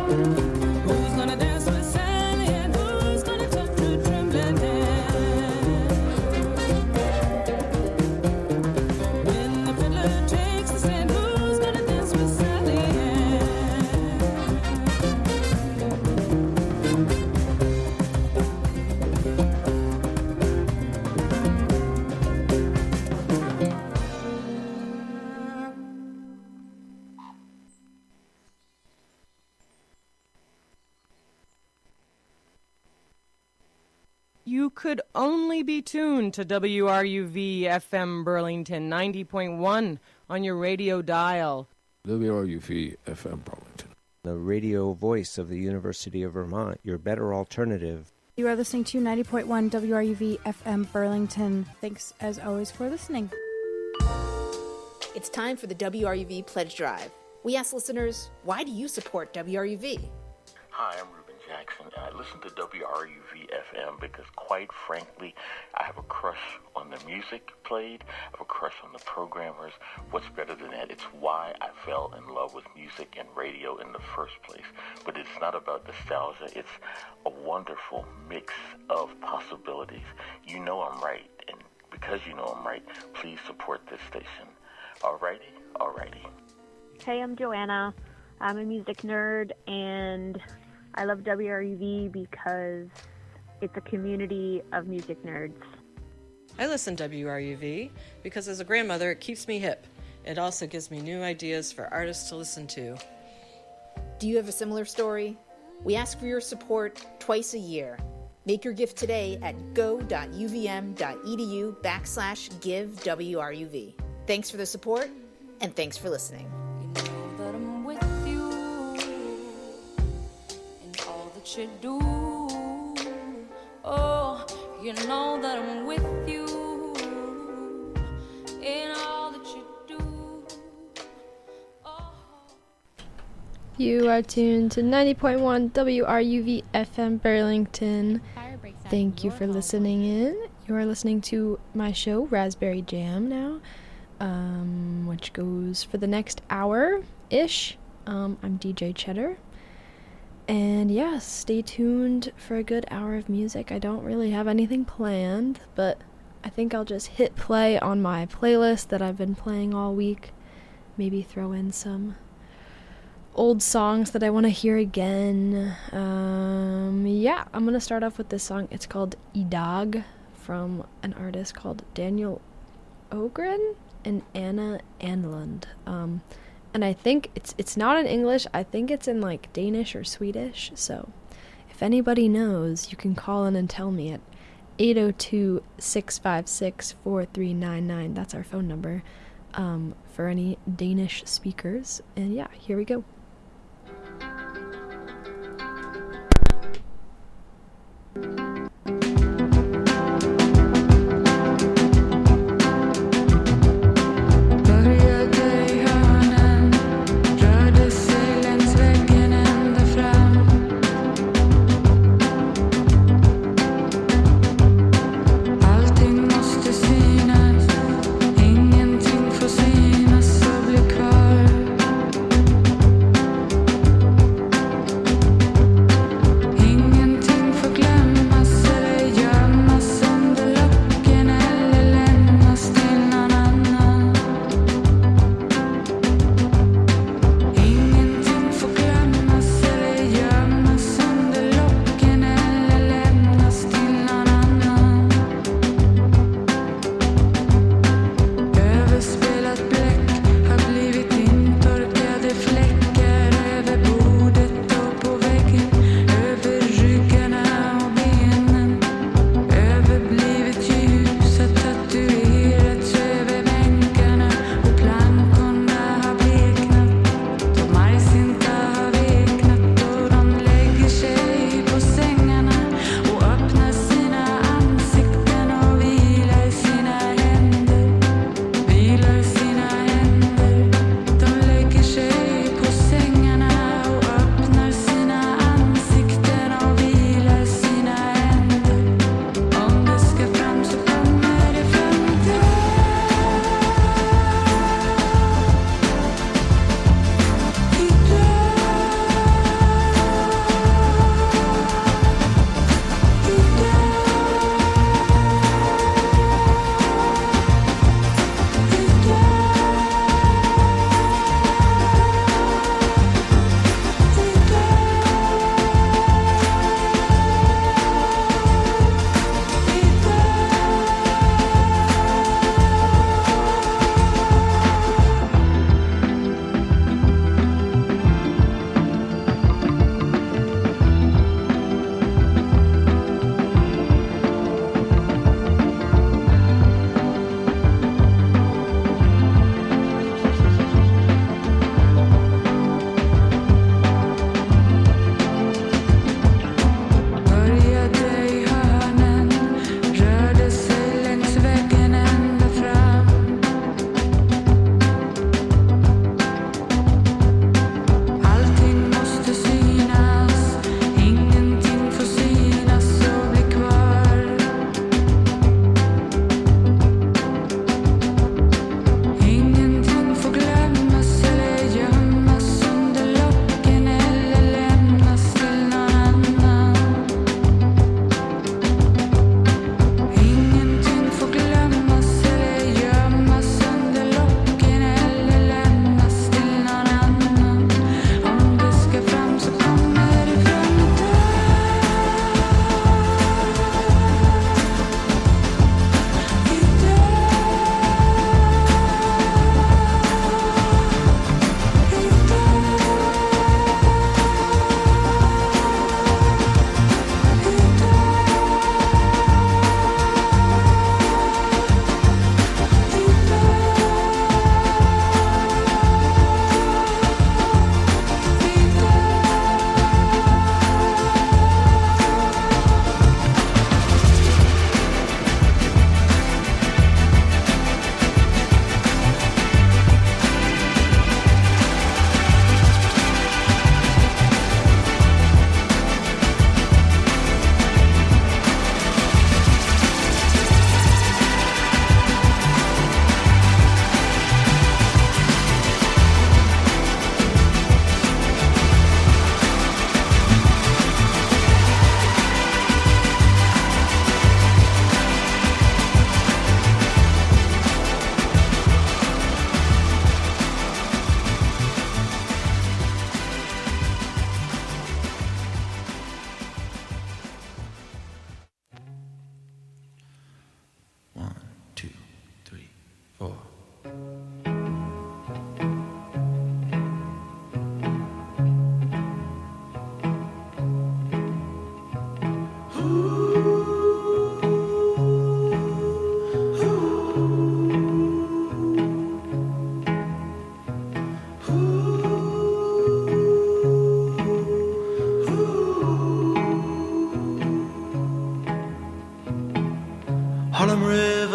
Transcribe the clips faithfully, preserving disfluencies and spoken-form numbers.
Who's gonna dance with Sally and who's gonna touch her trembling hand? When the fiddler takes the stand, who's gonna dance with Sally Ann? You could only be tuned to W R U V F M Burlington ninety point one on your radio dial. W R U V F M Burlington. The radio voice of the University of Vermont, your better alternative. You are listening to ninety point one W R U V F M Burlington. Thanks, as always, for listening. It's time for the W R U V Pledge Drive. We ask listeners, why do you support W R U V? Hi, I'm Ruben Jackson, and I listen to W R U V F M because, quite frankly, I have a crush on the music played. I have a crush on the programmers. What's better than that? It's why I fell in love with music and radio in the first place. But it's not about nostalgia. It's a wonderful mix of possibilities. You know I'm right, and because you know I'm right, please support this station. Alrighty? Alrighty. Hey, I'm Joanna. I'm a music nerd, and I love W R U V because it's a community of music nerds. I listen to W R U V because as a grandmother, it keeps me hip. It also gives me new ideas for artists to listen to. Do you have a similar story? We ask for your support twice a year. Make your gift today at go.uvm.edu backslash give WRUV. Thanks for the support, and thanks for listening. You know that I'm with you in all that you do. Oh, you know that I'm with you in all that you do. Oh. You are tuned to ninety point one W R U V F M Burlington. Thank you for listening in. You are listening to my show, Raspberry Jam, now, um, which goes for the next hour-ish. Um, I'm D J Cheddar. And yeah, stay tuned for a good hour of music. I don't really have anything planned, but I think I'll just hit play on my playlist that I've been playing all week. Maybe throw in some old songs that I want to hear again. Um, yeah, I'm going to start off with this song. It's called Idag from an artist called Daniel Ogren and Anna Anlund. Um, and I think it's it's not in English. I think it's in like Danish or Swedish. So if anybody knows, you can call in and tell me at eight oh two, six five six, four three nine nine. That's our phone number um, for any Danish speakers. And yeah, here we go. Ingenting får synas och bli kvar.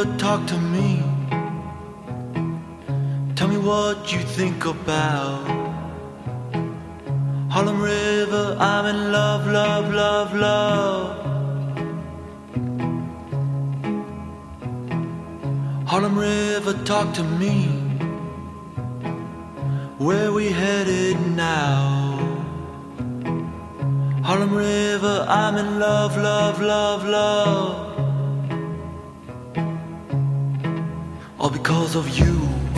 River, talk to me. Tell me what you think about Harlem River. I'm in love, love, love, love. Harlem River, talk to me. Where we headed now? Harlem River, I'm in love, love, love, love. All because of you.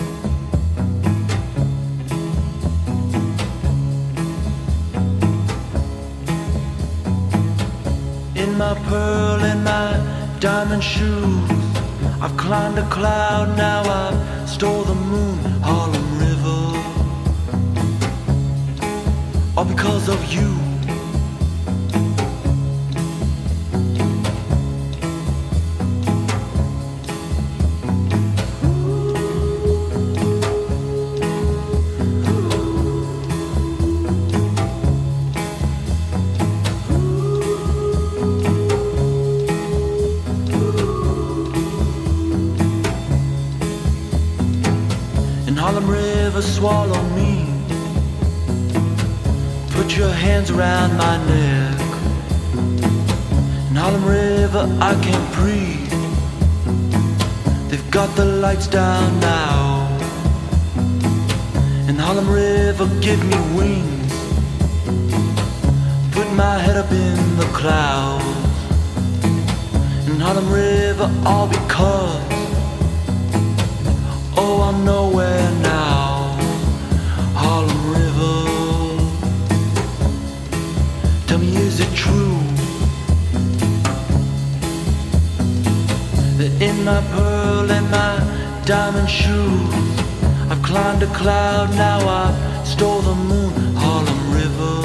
In my pearl and my diamond shoes, I've climbed a cloud, now I've stole the moon. Harlem River, all because of you. Harlem River, swallow me. Put your hands around my neck. In Harlem River, I can't breathe. They've got the lights down now. In Harlem River, give me wings. Put my head up in the clouds. In Harlem River, all because oh, I'm nowhere now. Harlem River, tell me, is it true that in my pearl and my diamond shoes I've climbed a cloud, now I've stole the moon? Harlem River,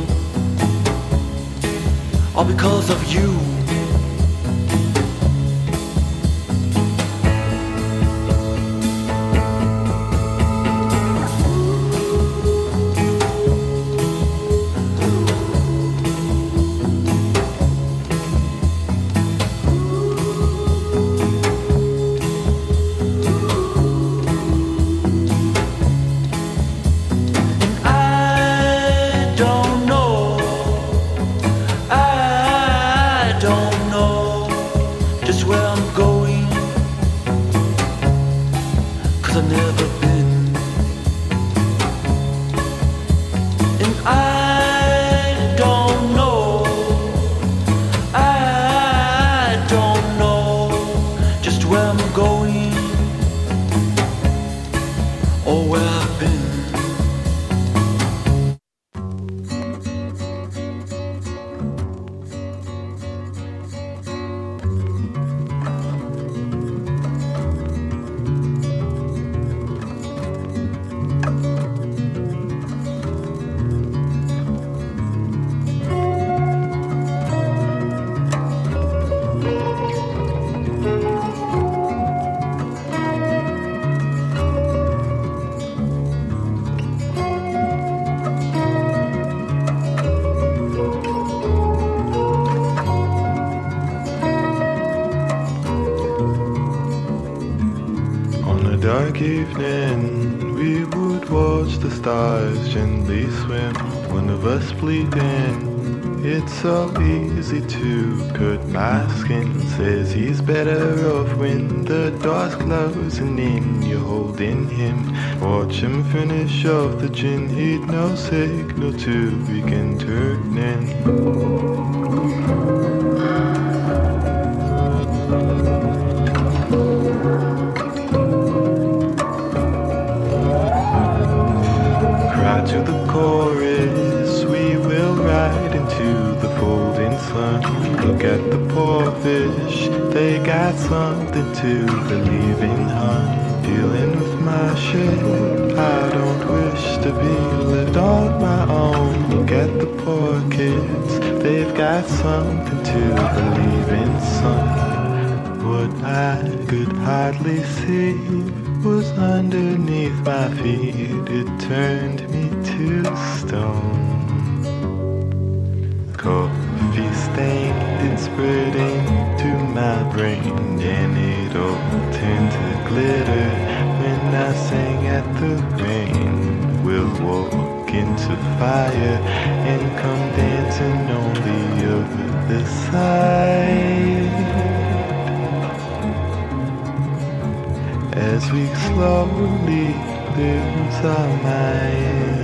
all because of you. Evening, we would watch the stars gently swim. One of us bleeding, it's so easy to cut my skin. Says he's better off when the door's closing in. You're holding him, watch him finish off the gin. He'd no signal to begin turning. To the chorus, we will ride into the folding sun. Look at the poor fish, they got something to believe in, hun. Dealing with my shit, I don't wish to be left on my own. Look at the poor kids, they've got something to believe in, son. What I could hardly see was underneath my feet, it turned me to stone. Coffee stained and spreading to my rained and it all turned to glitter. When I sang at the rain, we'll walk into fire and come dancing on the other side. As we slowly lose our minds.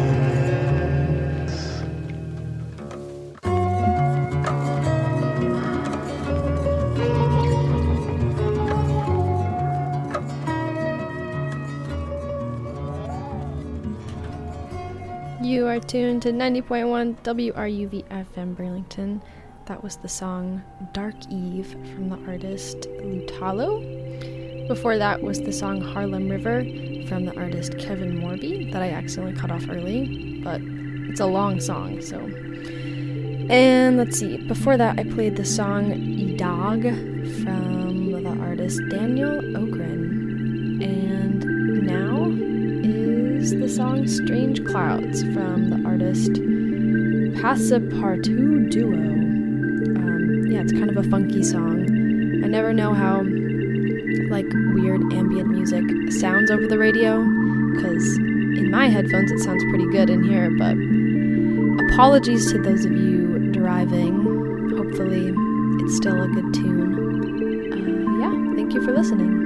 You are tuned to ninety point one W R U V F M Burlington. That was the song Dark Eve from the artist Lutalo. Before that was the song Harlem River from the artist Kevin Morby that I accidentally cut off early, but it's a long song, so. And let's see, before that I played the song Idog from the artist Daniel Ogren. And now is the song Strange Clouds from the artist Passepartout Duo. Um, yeah, it's kind of a funky song. I never know how like weird ambient music sounds over the radio, because in my headphones it sounds pretty good in here, but apologies to those of you driving. Hopefully it's still a good tune. Uh, yeah, thank you for listening.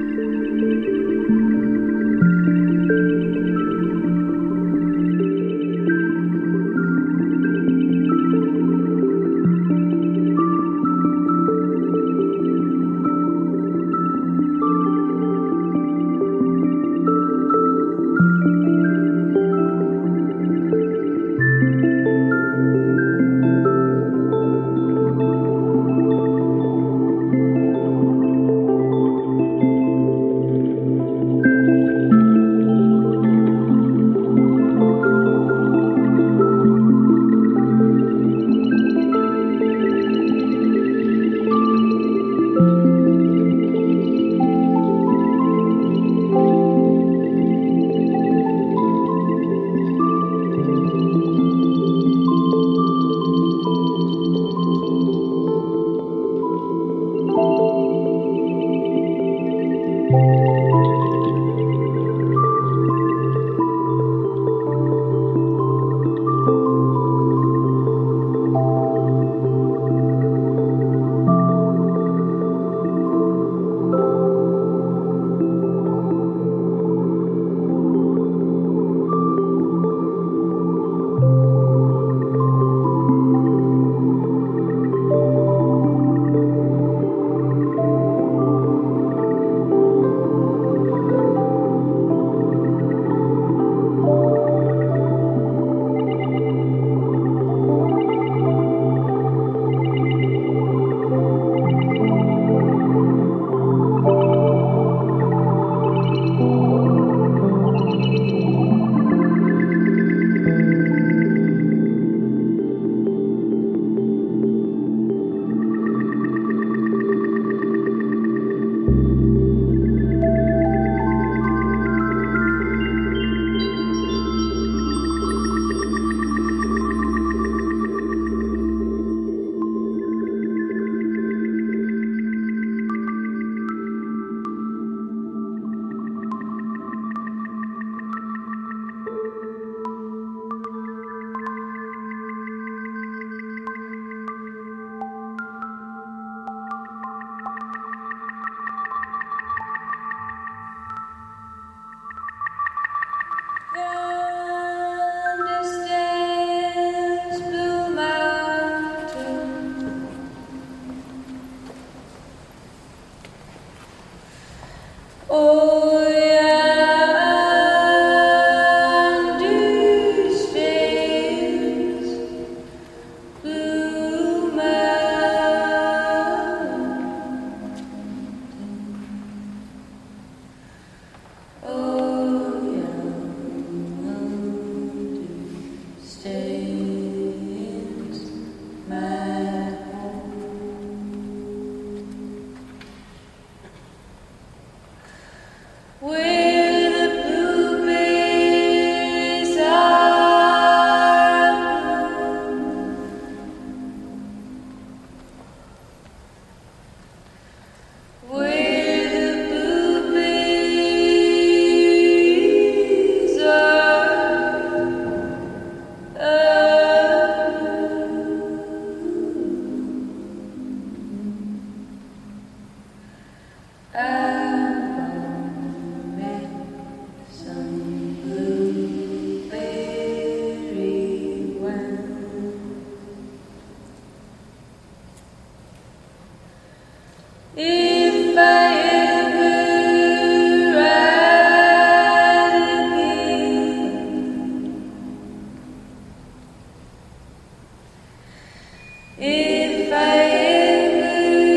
If I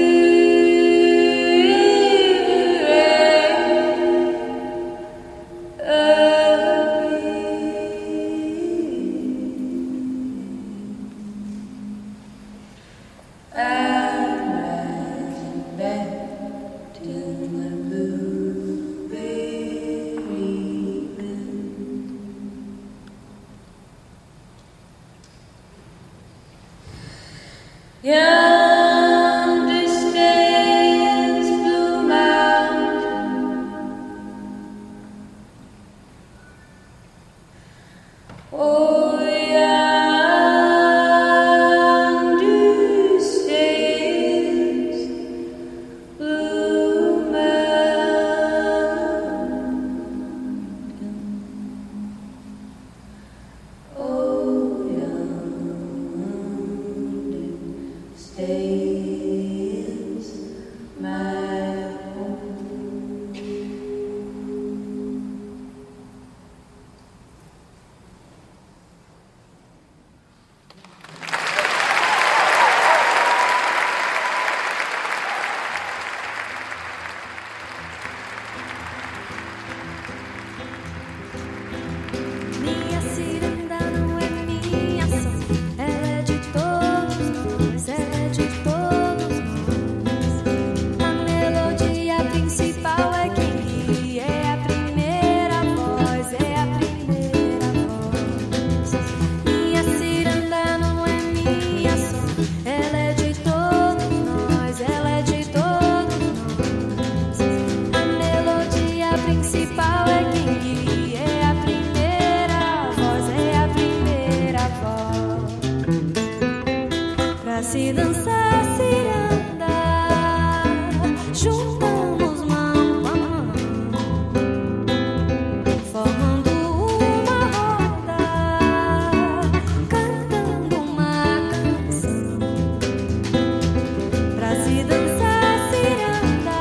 Yonder stands Blue Mountain. Oh, yonder stands Blue Mountain. Oh, stands my home. Minha ciranda não é minha só, ela é de todos nós, ela é de todos nós. A melodia principal é quem guia, é a primeira voz, é a primeira voz. Minha ciranda não é minha só, ela é de todos nós, ela é de todos nós. A melodia principal é quem guia, é a primeira voz, é a primeira voz. Pra se dançar ciranda, juntamos mão com mão, formando uma roda, cantando uma canção. Pra se dançar ciranda,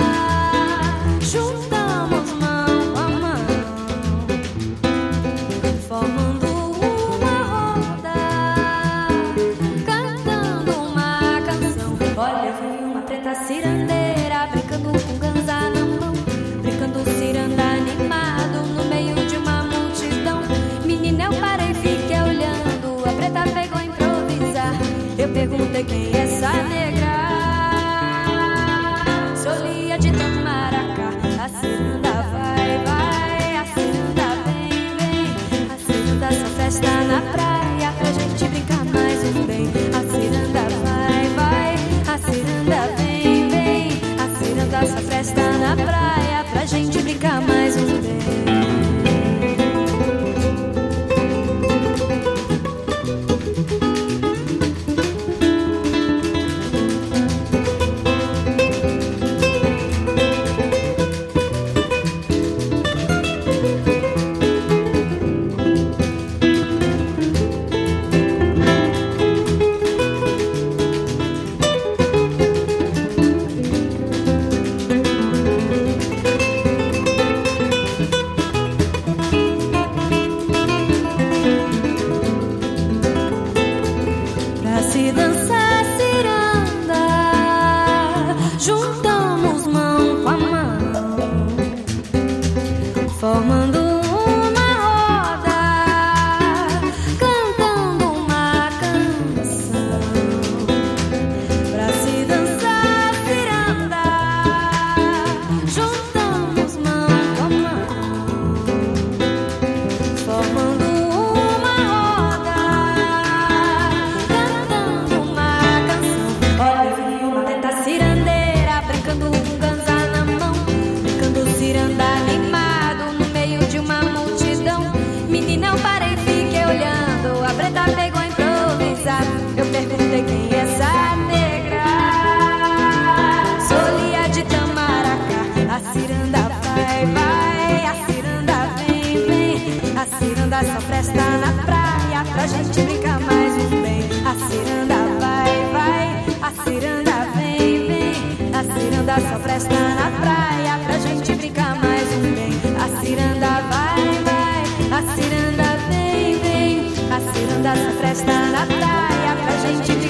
juntamos mão com mão, formando uma roda, cantando uma canção. Olha, eu vi uma preta cirandeira brincando com ganza na mão, brincando ciranda animado no meio de uma multidão. Menina, eu parei e fiquei olhando, a preta pegou a improvisar. Eu perguntei quem é essa negra, Solia de Tamaracá. A ciranda vai, vai, a ciranda vem, vem, a ciranda só festa na praia pra gente brincar mais um bem. A ciranda vai, vai, a ciranda vem, vem, a ciranda só festa na praia pra gente brincar mais um bem. Pra se dançar ciranda, juntamos mão com a mão, formando uma roda, cantando uma canção. Pra se dançar ciranda, juntamos mão com a mão, formando uma roda, cantando uma canção. Olha, eu vi uma preta cirandeira brincando com ganza na mão, brincando ciranda animado no meio de uma multidão. Menina, eu parei e fiquei olhando, a preta pegou a improvisar. Eu perguntei quem é essa negra, Solia de Tamaracá. A ciranda vai, vai, a ciranda vem, vem, a ciranda só presta na praia pra gente brincar mais um bem. A ciranda vai, vai, a ciranda vem, vem, a ciranda só presta na praia pra gente brincar mais um bem. A ciranda vai, vai, a ciranda vem, vem, a ciranda só presta na praia pra gente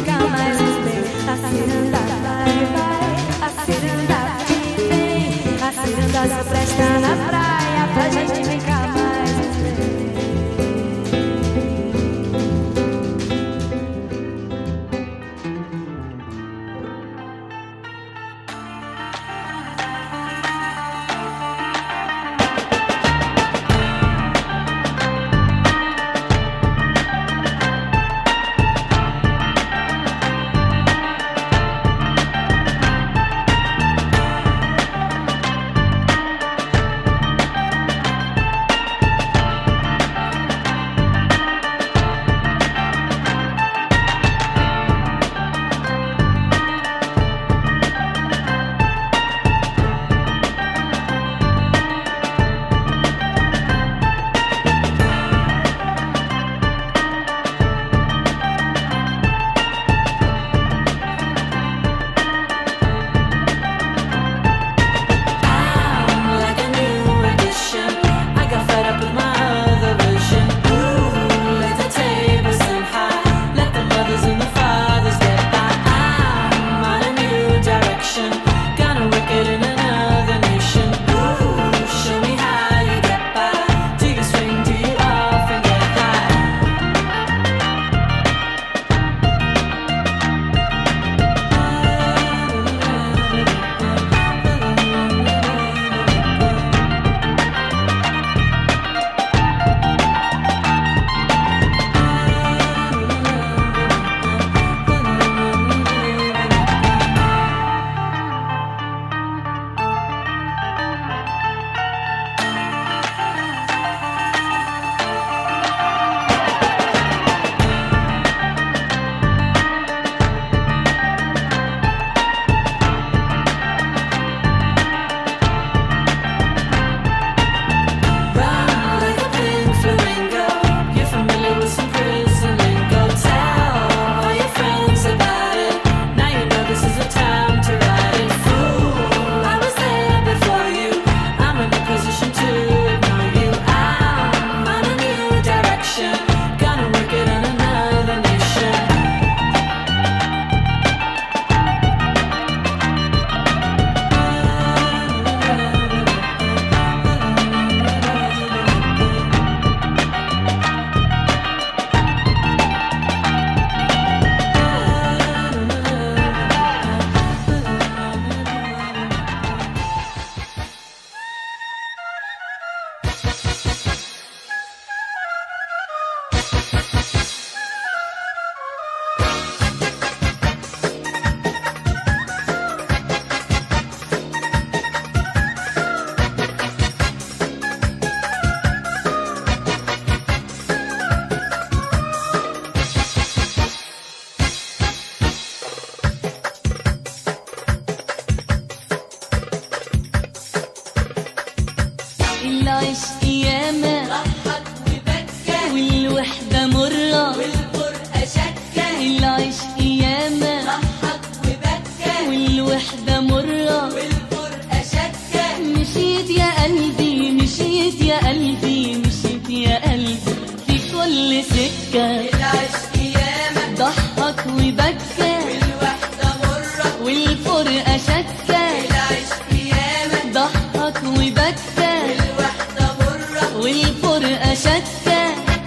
العشق ياما ضحك وبكى والوحدة مرة والفرقة شكة مشيت يا قلبي مشيت يا قلبي مشيت يا قلبي في كل سكة العشق ياما ضحك وبكى والوحدة مرة والفرقة شكة العشق ياما ضحك وبكى والوحدة مرة والفرقة شكة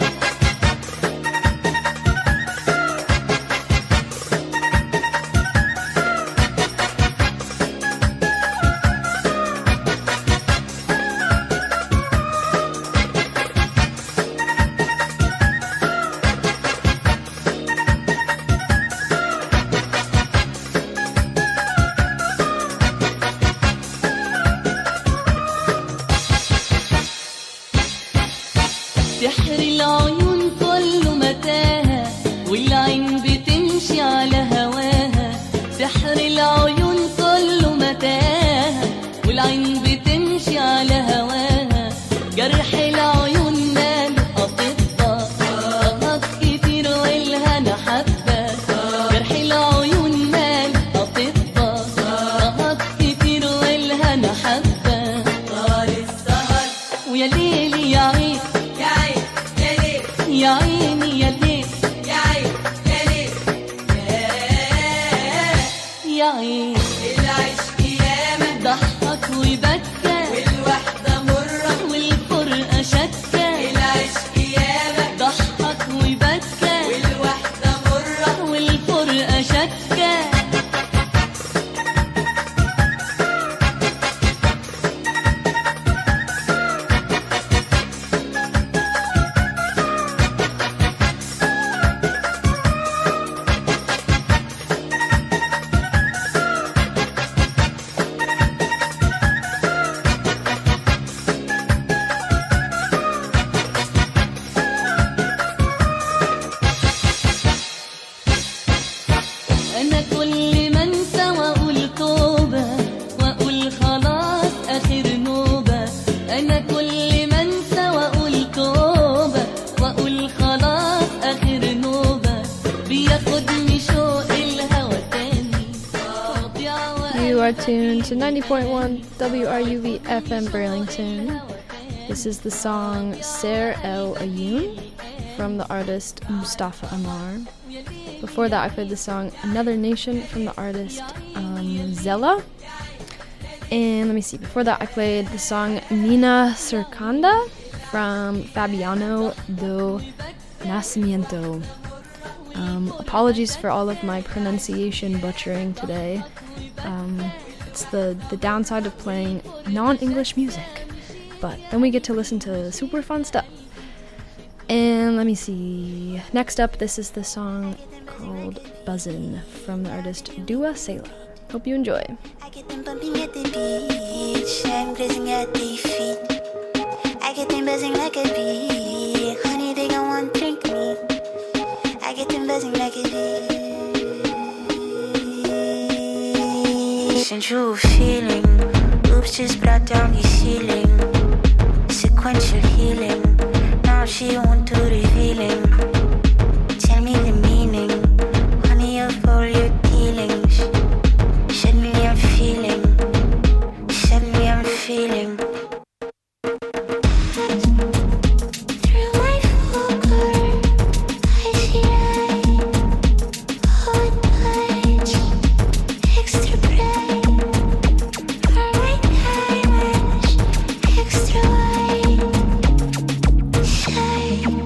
سحر العيون كله متاهة والعين بتمشي على هواها سحر العيون كله متاهة والعين بتمشي على هواها جرح العيون ماله أطباء ضغط كتير والهنا حبة جرح العيون ماله أطباء ضغط كتير والهنا حبة طال السهر ويا ليلي يا عين يا عيني يا ليل يا عين يا ليل يا عين العشق ياما ضحك وبكى والوحدة مرة والفرقة شكة العشق ياما ضحك وبكى والوحدة مرة والفرقة شكة أنا كل ما أنسى وأقول توبة وأقول خلاص آخر نوبة أنا كل ما أنسى وأقول توبة وأقول خلاص آخر نوبة بياخدني شوق الهوى تاني. You are tuned to ninety point one W R U V F M Burlington. This is the song Ser El Ayoun from the artist Mustafa Amar. Before that, I played the song Another Nation from the artist um, Zella. And let me see, before that, I played the song Nina Cercanda from Fabiano do Nascimento. Um, apologies for all of my pronunciation butchering today. Um, it's the, the downside of playing non-English music. But then we get to listen to super fun stuff. And let me see. Next up, this is the song called Buzzin' from the artist Dua Sela. Hope you enjoy. I get them bumping at the beach, I'm blazing at their feet. I get them buzzing like a bee, honey they gon' want to drink me. I get them buzzing like a bee. Sensual feeling, oops just brought down the ceiling. Sequential healing, now she won't do revealing. Tell me the meaning, honey of all your dealings. Suddenly I'm feeling, suddenly I'm feeling. Through my focus, I see light. Oh, touch, extra bright. For my diamonds, extra white. Shine.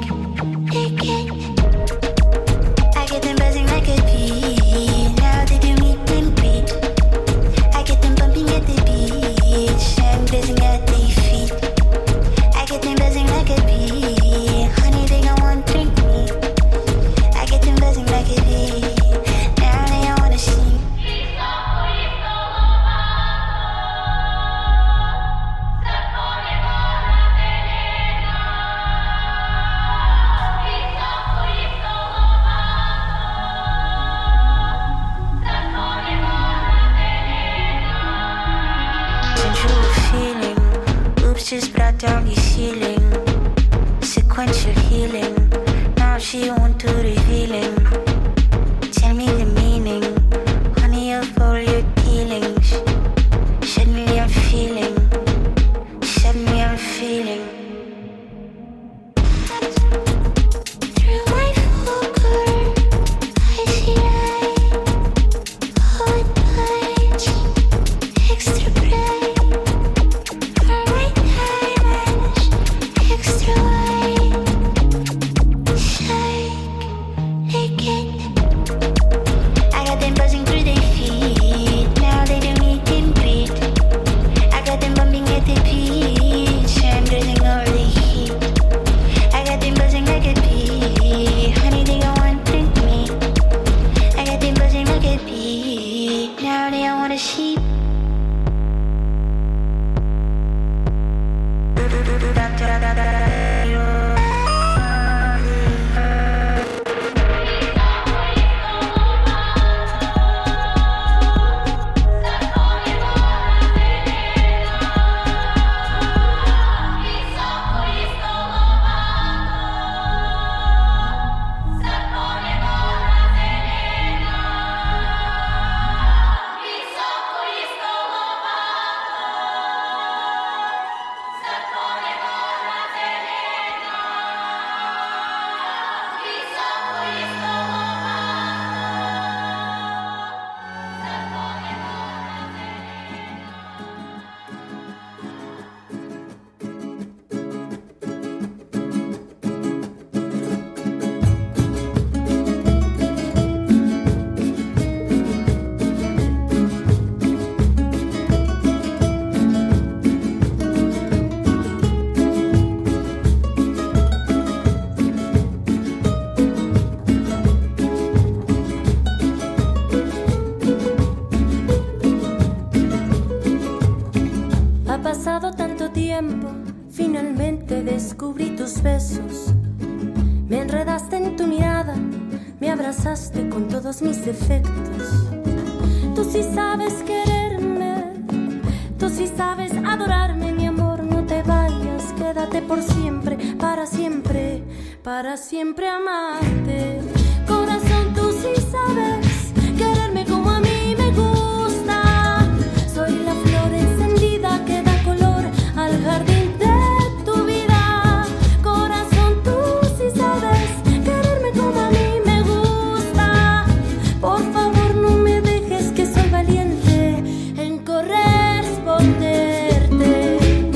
con todos mis defectos. Tú sí sabes quererme, tú sí sabes adorarme, mi amor, no te vayas, quédate por siempre, para siempre, para siempre amarte. Corazón, tú sí sabes quererme como a mí me gusta. Soy la flor encendida que da color al jardín de tu vida. Corazón, tú sí sabes quererme como a mí me gusta. Por favor, no me dejes, que soy valiente en corresponderte.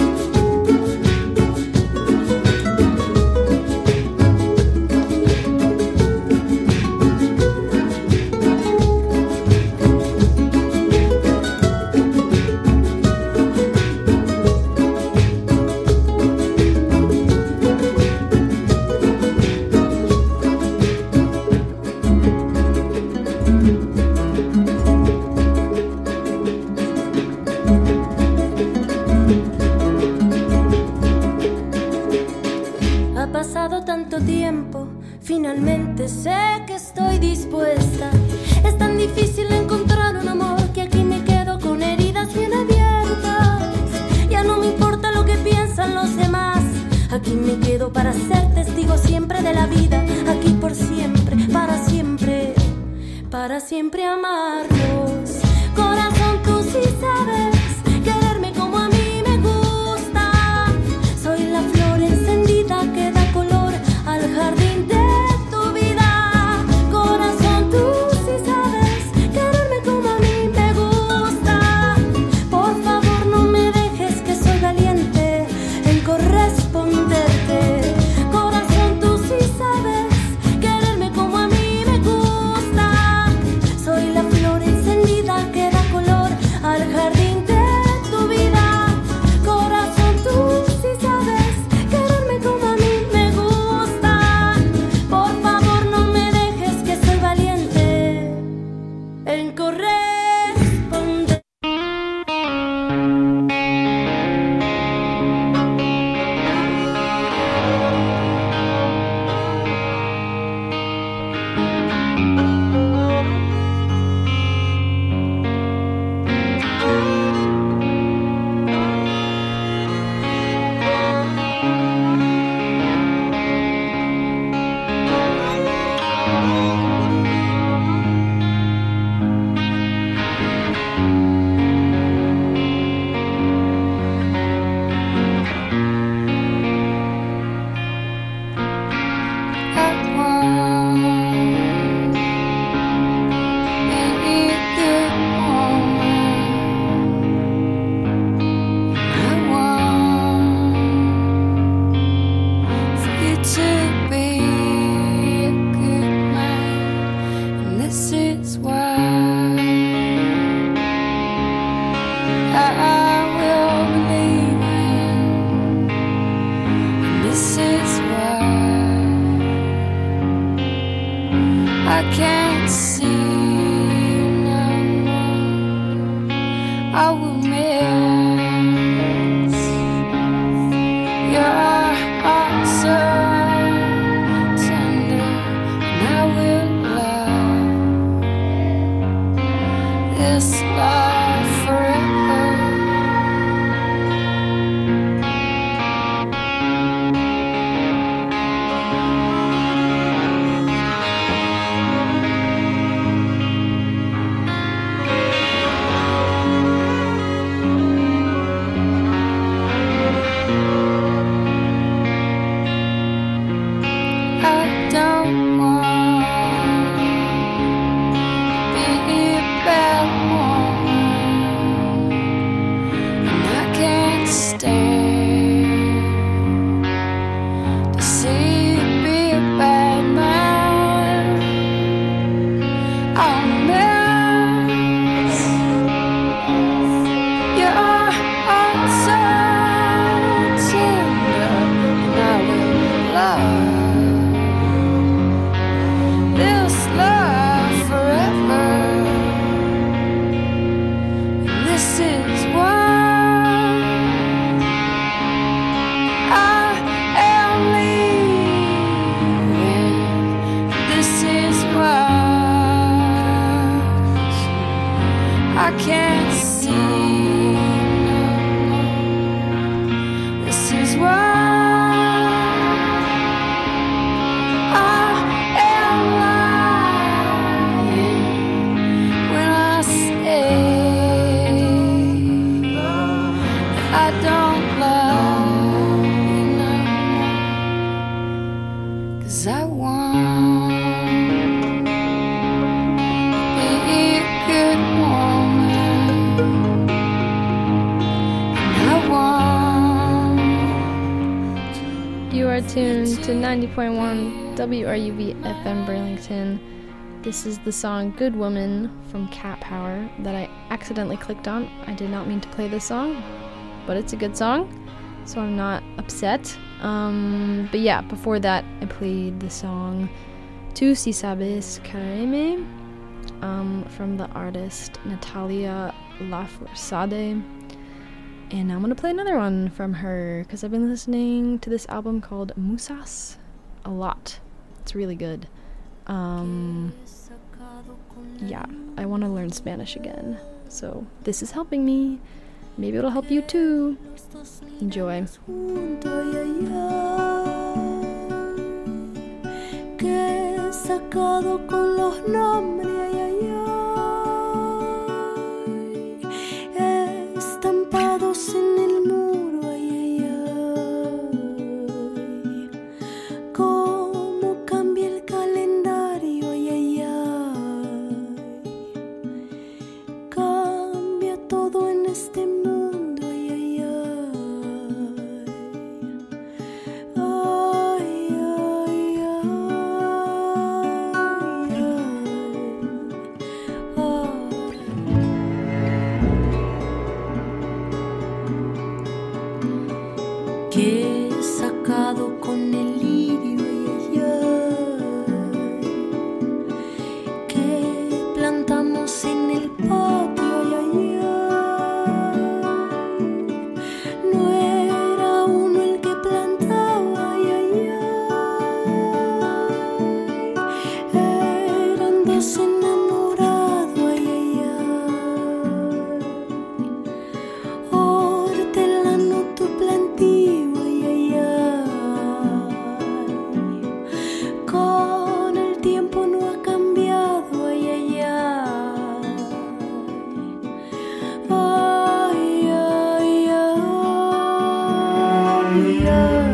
Ha pasado tanto tiempo, finalmente sé que estoy dispuesta. Es tan difícil encontrar un amor que aquí me quedo con heridas bien abiertas. Ya no me importa lo que piensan los demás. Aquí me quedo para ser testigo siempre de la vida. Aquí por siempre, para siempre, para siempre amarnos. Corazón, tú sí sabes quererme como a mí me gusta. Soy la flor encendida que da color al jardín de tu vida. Corazón, tú sí sabes quererme como a mí me gusta. Por favor, no me dejes, que soy valiente en corresponderte. Corazón, tú sí sabes quererme como a mí me gusta. Soy la flor encendida que da color al jardín de tu vida. Corazón, tú sí sabes quererme como a mí me gusta. Por favor, no me dejes, que soy valiente en corresponder. I can't see no more. I will miss your heart so tender, and I will love this love forever. This is why to ninety point one W R U V F M Burlington. This is the song Good Woman from Cat Power that I accidentally clicked on. I did not mean to play this song, but it's a good song, so I'm not upset. Um, but yeah, before that, I played the song Tu Si Sabes Quererme um, from the artist Natalia Lafourcade. And now I'm going to play another one from her because I've been listening to this album called Musas a lot. It's really good. Um, yeah, I want to learn Spanish again. So this is helping me. Maybe it'll help you too. Enjoy. Que he sacado con los nombres, ay, ay, ay, estampados en el muro, ay, ay, ay, cómo cambia el calendario, ay, ay, ay, cambia todo en este mundo, ay, ay, ay. Que he sacado con el lirio, ay, ay, ay, que plantamos en el patio, ay, ay, ay, no era uno el que plantaba, ay, ay, ay, eran dos enamorados, ay, ay, ay, hortelano tu plantío. Con el tiempo no ha cambiado, ay, ay, ay, ay, ay, ay,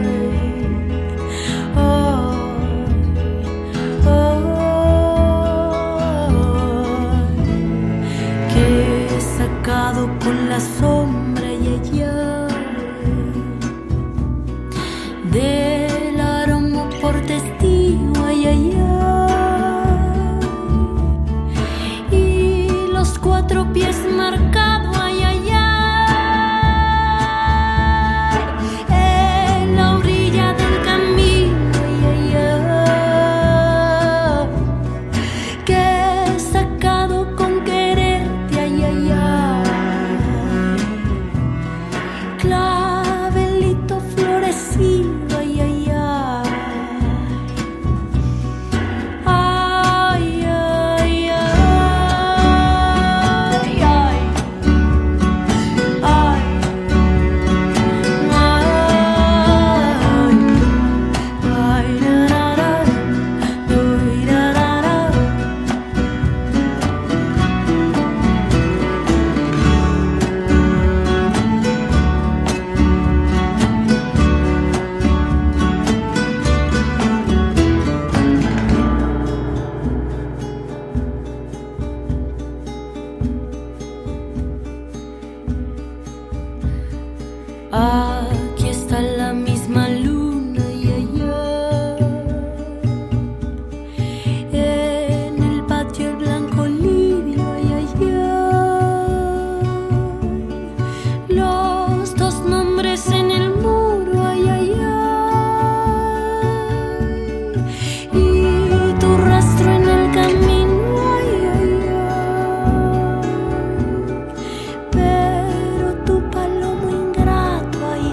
ay, que he sacado con la sombra, ay, ay, ay, del aroma por testigo, ay, ay, ay, y los cuatro pies marcados, ay, ay, ay, en la orilla del camino, ay, ay, ay, que he sacado con quererte, ay, ay, ay, clavelito florecido. Aquí está la misma luna, ay, ay, ay, en el patio el blanco lirio, ay, ay, ay, los dos nombres en el muro, ay, ay, ay, y tu rastro en el camino, ay, ay, ay, pero tu palomo ingrato, ay,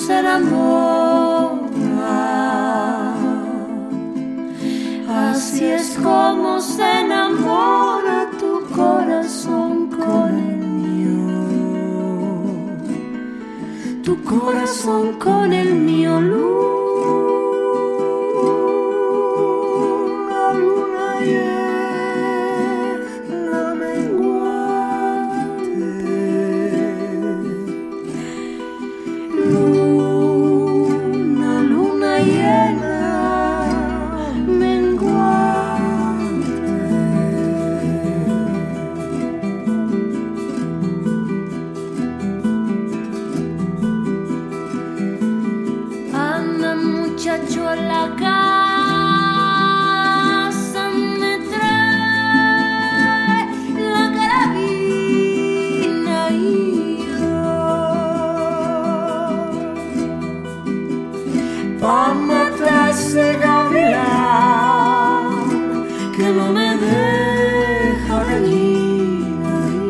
se enamora. Así es como se enamora tu corazón con el mío, tu corazón con el mío. Luna, luna llena menguante, luna, luna llena muchacho a la casa me trae la carabina y yo pa' matar ese gavilán que no me deja gallina y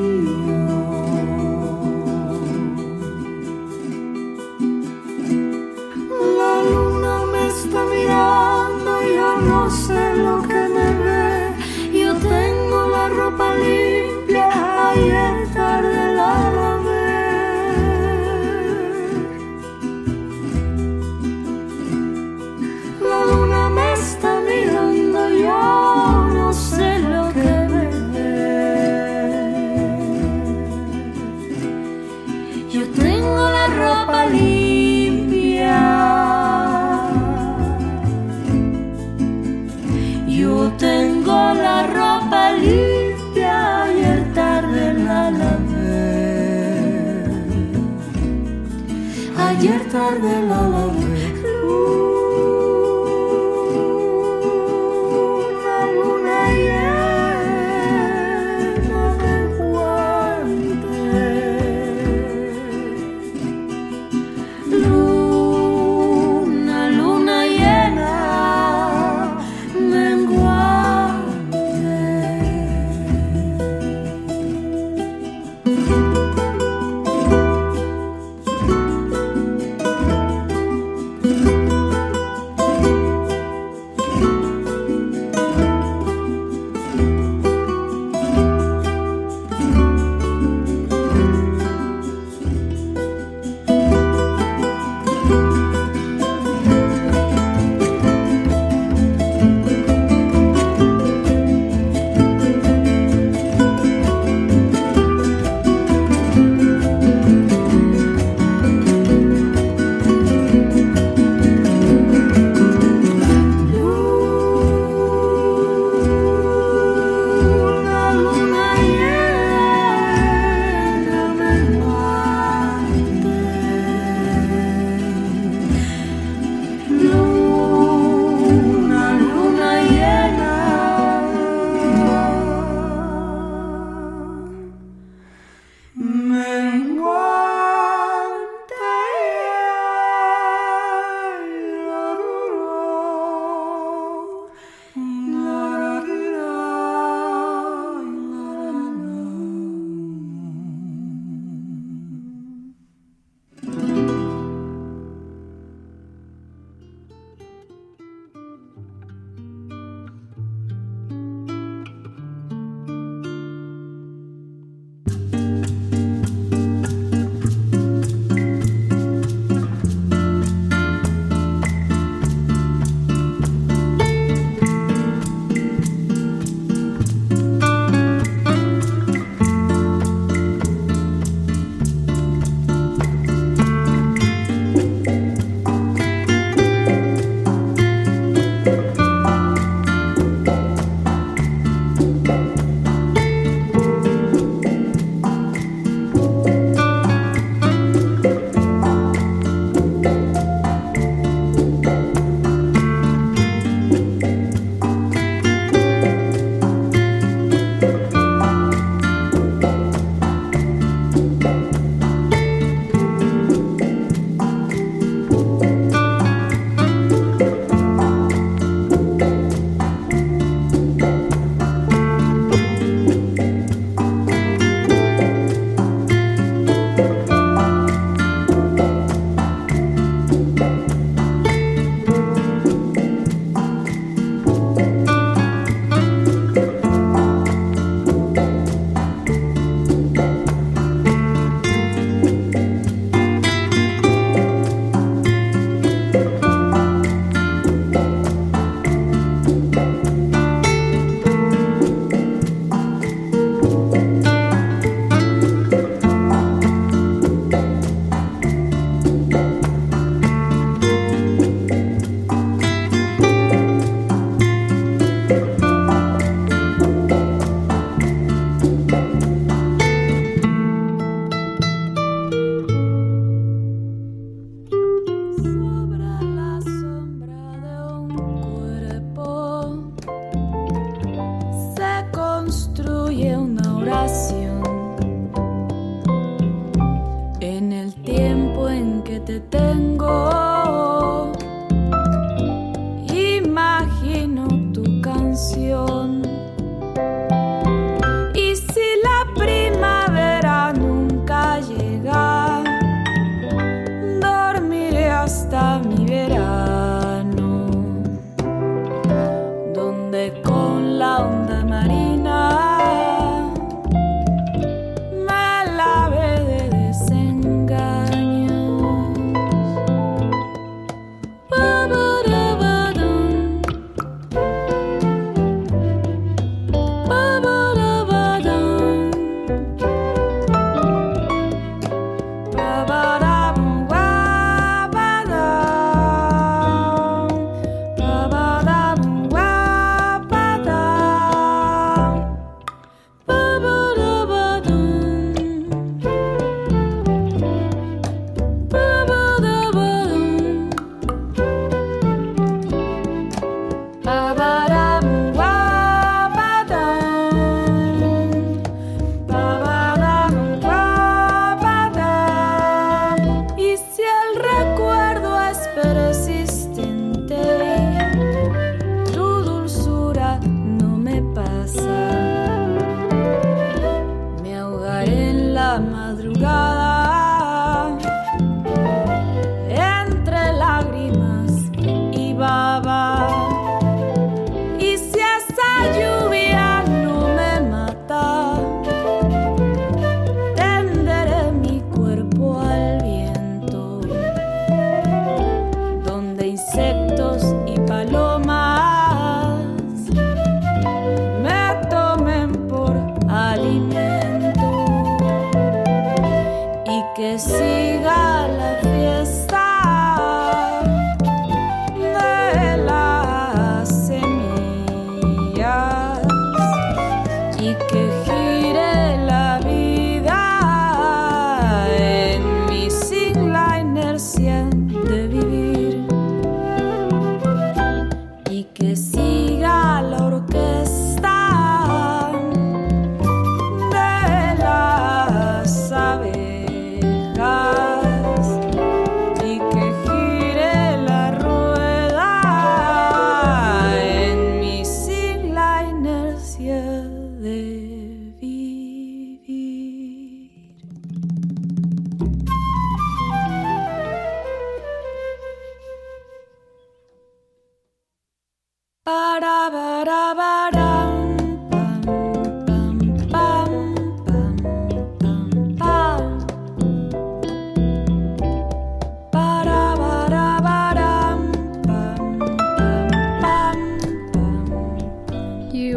yo. La luna está mirando, yo no sé lo que me ve. Yo tengo la ropa limpia, ayer tarde la lavé. La luna me está mirando, yo no sé lo que me ve. Yo tengo la ropa limpia, yo tengo la ropa limpia, ayer tarde la lavé, ayer tarde la lavé. Luna, luna llena menguante, luna, luna llena menguante.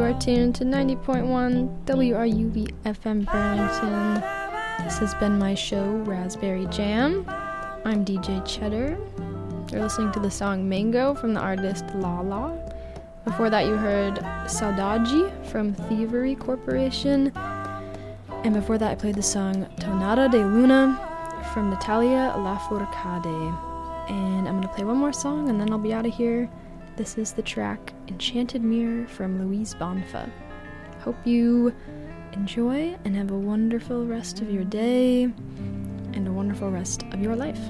are tuned to ninety point one W R U V F M Burlington. This has been my show, Raspberry Jam. I'm D J Cheddar. You're listening to the song Mango from the artist Lala. Before that, you heard Saudade from Thievery Corporation. And before that, I played the song Tonada de Luna from Natalia Lafourcade. And I'm going to play one more song and then I'll be out of here. This is the track Enchanted Mirror from Louise Bonfa. Hope you enjoy and have a wonderful rest of your day and a wonderful rest of your life.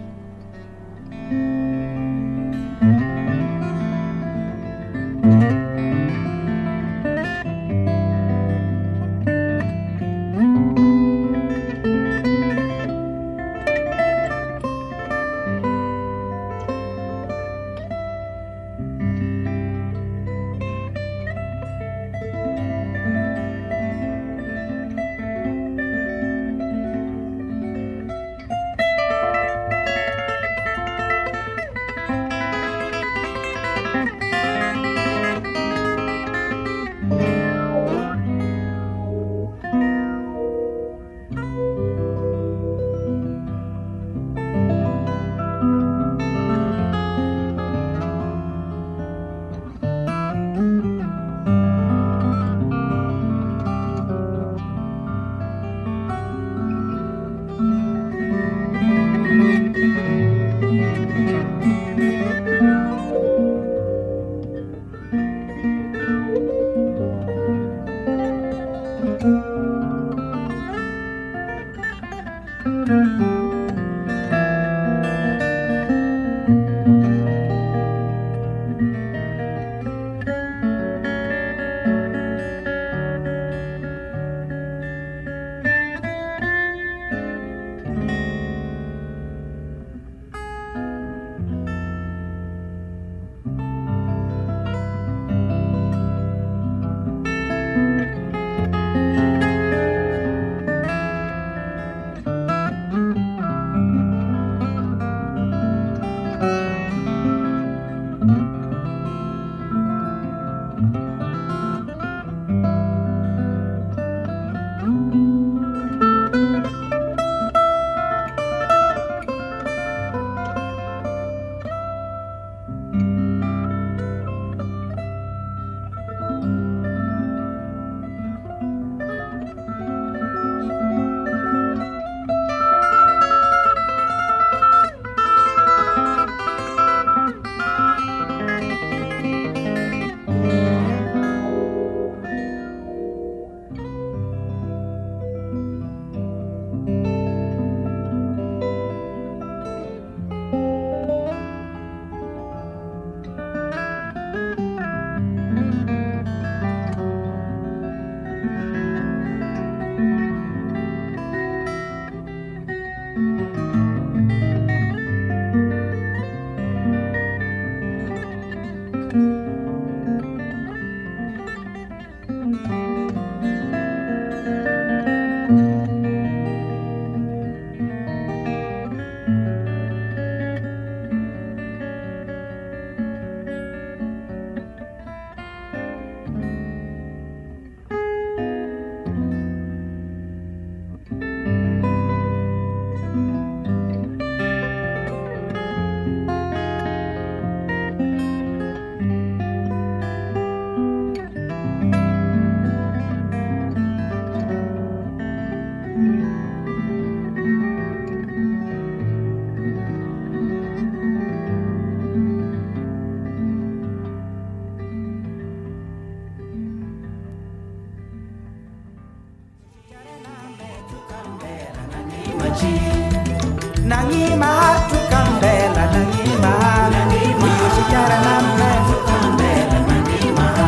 Nangi mahatu kambela nangi maha Iyo shikara namna kambela nangi maha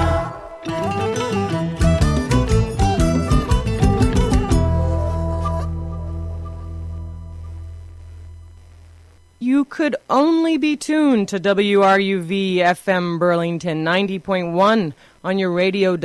You could only be tuned to W R U V F M Burlington ninety point one on your radio